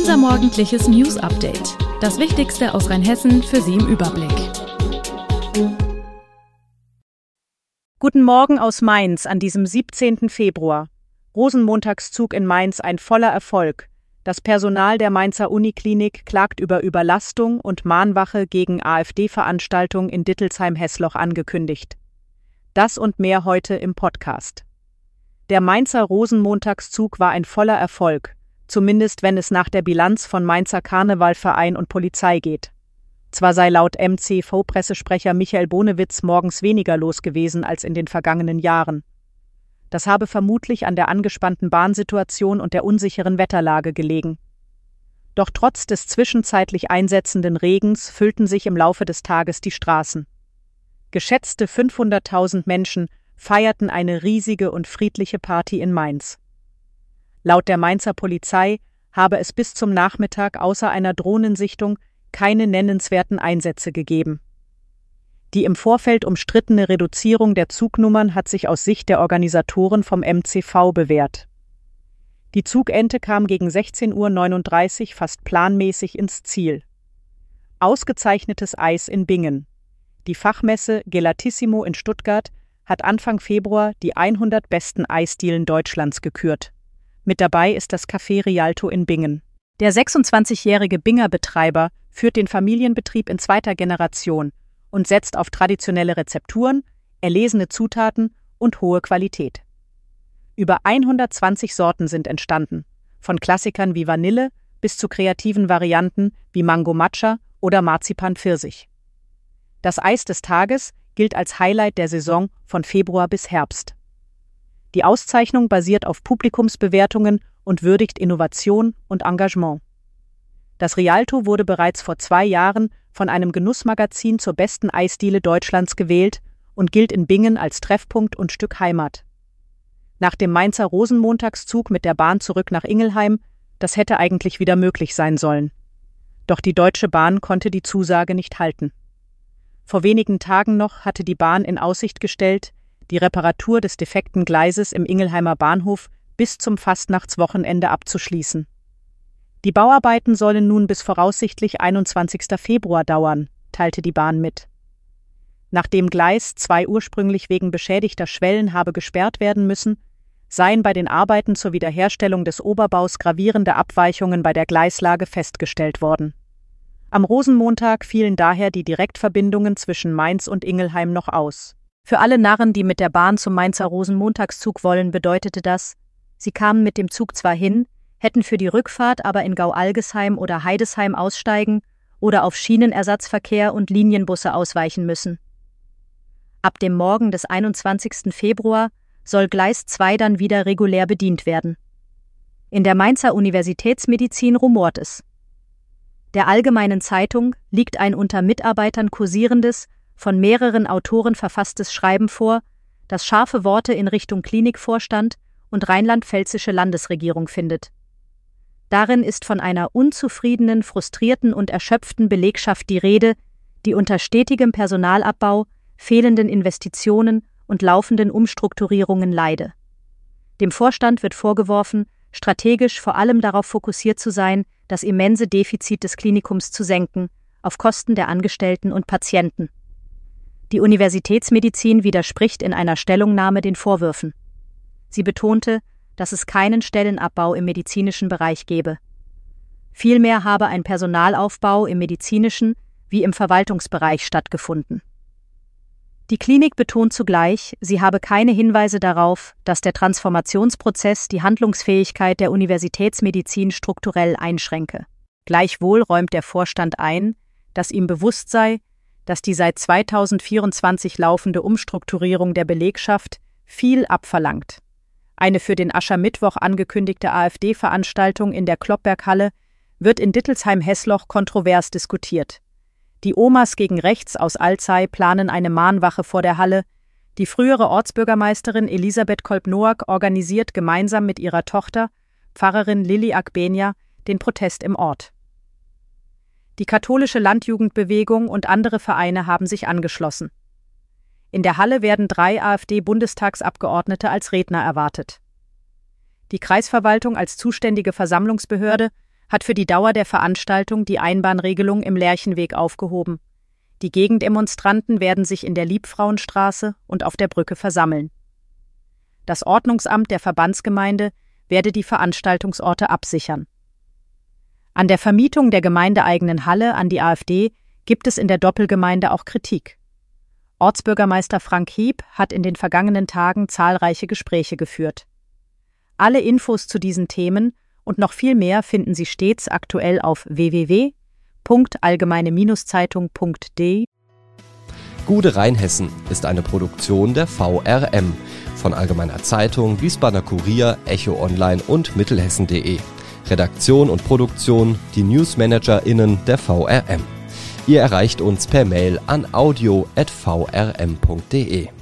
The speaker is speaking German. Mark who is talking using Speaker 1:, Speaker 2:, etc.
Speaker 1: Unser morgendliches News-Update. Das Wichtigste aus Rheinhessen für Sie im Überblick.
Speaker 2: Guten Morgen aus Mainz an diesem 17. Februar. Rosenmontagszug in Mainz ein voller Erfolg. Das Personal der Mainzer Uniklinik klagt über Überlastung und Mahnwache gegen AfD-Veranstaltung in Dittelsheim-Hessloch angekündigt. Das und mehr heute im Podcast. Der Mainzer Rosenmontagszug war ein voller Erfolg, zumindest wenn es nach der Bilanz von Mainzer Karnevalverein und Polizei geht. Zwar sei laut MCV-Pressesprecher Michael Bonewitz morgens weniger los gewesen als in den vergangenen Jahren. Das habe vermutlich an der angespannten Bahnsituation und der unsicheren Wetterlage gelegen. Doch trotz des zwischenzeitlich einsetzenden Regens füllten sich im Laufe des Tages die Straßen. Geschätzte 500.000 Menschen feierten eine riesige und friedliche Party in Mainz. Laut der Mainzer Polizei habe es bis zum Nachmittag außer einer Drohnensichtung keine nennenswerten Einsätze gegeben. Die im Vorfeld umstrittene Reduzierung der Zugnummern hat sich aus Sicht der Organisatoren vom MCV bewährt. Die Zugente kam gegen 16:39 Uhr fast planmäßig ins Ziel. Ausgezeichnetes Eis in Bingen. Die Fachmesse Gelatissimo in Stuttgart hat Anfang Februar die 100 besten Eisdielen Deutschlands gekürt. Mit dabei ist das Café Rialto in Bingen. Der 26-jährige Binger Betreiber führt den Familienbetrieb in zweiter Generation und setzt auf traditionelle Rezepturen, erlesene Zutaten und hohe Qualität. Über 120 Sorten sind entstanden, von Klassikern wie Vanille bis zu kreativen Varianten wie Mango Matcha oder Marzipan Pfirsich. Das Eis des Tages gilt als Highlight der Saison von Februar bis Herbst. Die Auszeichnung basiert auf Publikumsbewertungen und würdigt Innovation und Engagement. Das Rialto wurde bereits vor 2 Jahren von einem Genussmagazin zur besten Eisdiele Deutschlands gewählt und gilt in Bingen als Treffpunkt und Stück Heimat. Nach dem Mainzer Rosenmontagszug mit der Bahn zurück nach Ingelheim, das hätte eigentlich wieder möglich sein sollen. Doch die Deutsche Bahn konnte die Zusage nicht halten. Vor wenigen Tagen noch hatte die Bahn in Aussicht gestellt, die Reparatur des defekten Gleises im Ingelheimer Bahnhof bis zum Fastnachtswochenende abzuschließen. Die Bauarbeiten sollen nun bis voraussichtlich 21. Februar dauern, teilte die Bahn mit. Nachdem Gleis 2 ursprünglich wegen beschädigter Schwellen habe gesperrt werden müssen, seien bei den Arbeiten zur Wiederherstellung des Oberbaus gravierende Abweichungen bei der Gleislage festgestellt worden. Am Rosenmontag fielen daher die Direktverbindungen zwischen Mainz und Ingelheim noch aus. Für alle Narren, die mit der Bahn zum Mainzer Rosenmontagszug wollen, bedeutete das, sie kamen mit dem Zug zwar hin, hätten für die Rückfahrt aber in Gau-Algesheim oder Heidesheim aussteigen oder auf Schienenersatzverkehr und Linienbusse ausweichen müssen. Ab dem Morgen des 21. Februar soll Gleis 2 dann wieder regulär bedient werden. In der Mainzer Universitätsmedizin rumort es. Der Allgemeinen Zeitung liegt ein unter Mitarbeitern kursierendes, von mehreren Autoren verfasstes Schreiben vor, das scharfe Worte in Richtung Klinikvorstand und rheinland-pfälzische Landesregierung findet. Darin ist von einer unzufriedenen, frustrierten und erschöpften Belegschaft die Rede, die unter stetigem Personalabbau, fehlenden Investitionen und laufenden Umstrukturierungen leide. Dem Vorstand wird vorgeworfen, strategisch vor allem darauf fokussiert zu sein, das immense Defizit des Klinikums zu senken, auf Kosten der Angestellten und Patienten. Die Universitätsmedizin widerspricht in einer Stellungnahme den Vorwürfen. Sie betonte, dass es keinen Stellenabbau im medizinischen Bereich gebe. Vielmehr habe ein Personalaufbau im medizinischen wie im Verwaltungsbereich stattgefunden. Die Klinik betont zugleich, sie habe keine Hinweise darauf, dass der Transformationsprozess die Handlungsfähigkeit der Universitätsmedizin strukturell einschränke. Gleichwohl räumt der Vorstand ein, dass ihm bewusst sei, dass die seit 2024 laufende Umstrukturierung der Belegschaft viel abverlangt. Eine für den Aschermittwoch angekündigte AfD-Veranstaltung in der Kloppberghalle wird in Dittelsheim-Hessloch kontrovers diskutiert. Die Omas gegen Rechts aus Alzey planen eine Mahnwache vor der Halle. Die frühere Ortsbürgermeisterin Elisabeth Kolb-Noack organisiert gemeinsam mit ihrer Tochter, Pfarrerin Lilly Agbenja, den Protest im Ort. Die katholische Landjugendbewegung und andere Vereine haben sich angeschlossen. In der Halle werden 3 AfD-Bundestagsabgeordnete als Redner erwartet. Die Kreisverwaltung als zuständige Versammlungsbehörde hat für die Dauer der Veranstaltung die Einbahnregelung im Lerchenweg aufgehoben. Die Gegendemonstranten werden sich in der Liebfrauenstraße und auf der Brücke versammeln. Das Ordnungsamt der Verbandsgemeinde werde die Veranstaltungsorte absichern. An der Vermietung der gemeindeeigenen Halle an die AfD gibt es in der Doppelgemeinde auch Kritik. Ortsbürgermeister Frank Hieb hat in den vergangenen Tagen zahlreiche Gespräche geführt. Alle Infos zu diesen Themen und noch viel mehr finden Sie stets aktuell auf www.allgemeine-zeitung.de.
Speaker 3: Gude Rheinhessen ist eine Produktion der VRM von Allgemeiner Zeitung, Wiesbadener Kurier, Echo Online und Mittelhessen.de. Redaktion und Produktion die NewsmanagerInnen der VRM. Ihr erreicht uns per Mail an audio@vrm.de.